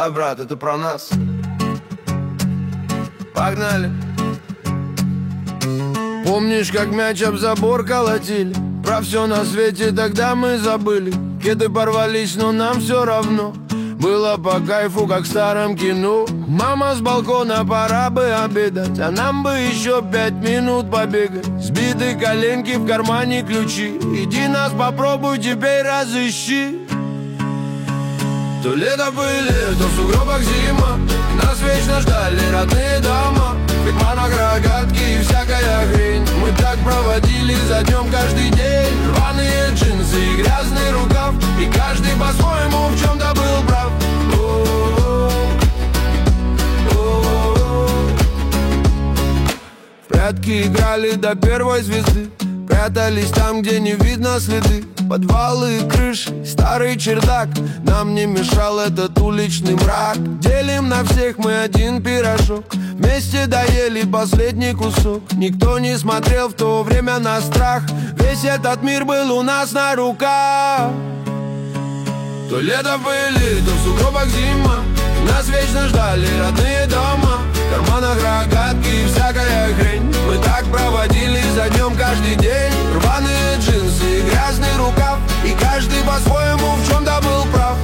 Да, брат, это про нас. Погнали. Помнишь, как мяч об забор колотили? Про все на свете тогда мы забыли. Кеды порвались, но нам все равно. Было по кайфу, как в старом кино. Мама с балкона, пора бы обедать, а нам бы еще 5 минут побегать. Сбиты коленки, в кармане ключи. Иди нас попробуй, теперь разыщи. То лето были, то в сугробах зима. Нас вечно ждали родные дома. В пикманах рогатки и всякая хрень. Мы так проводили за днем каждый день. Рваные джинсы и грязный рукав. И каждый по-своему в чем-то был прав. В прятки играли до первой звезды. Прятались там, где не видно следы. Подвалы и крыши, старый чердак. Нам не мешал этот уличный мрак. Делим на всех мы один пирожок. Вместе доели последний кусок. Никто не смотрел в то время на страх. Весь этот мир был у нас на руках. То лето были, то в сугробах зима. Нас вечно ждали родные дома. В карманах рогатки и всякая хрень. Мы так проводили за днем каждый день. Рваные джинсы и грязный рукав. И каждый по-своему в чем-то был прав.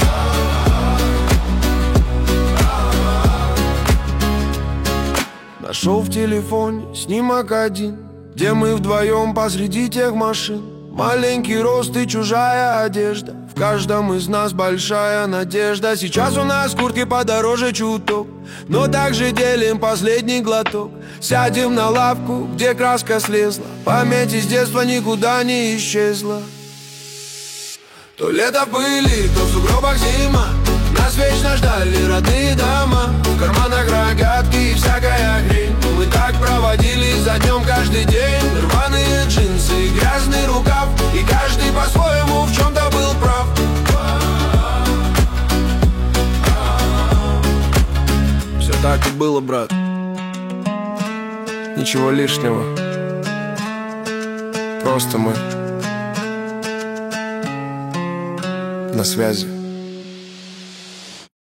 Нашел в телефоне снимок один, где мы вдвоем посреди тех машин. Маленький рост и чужая одежда. В каждом из нас большая надежда. Сейчас у нас куртки подороже чуток, но также делим последний глоток. Сядем на лавку, где краска слезла. Память из детства никуда не исчезла. То лето пыли, то в сугробах зима. Нас вечно ждали родные дома. В карманах рогатки и всякая хрень. Мы так проводили за днем каждый день. Рваные джинсы и грязный рукав. И каждый по-своему в чем-то был прав. Все так и было, брат. Ничего лишнего. Просто мы на связи.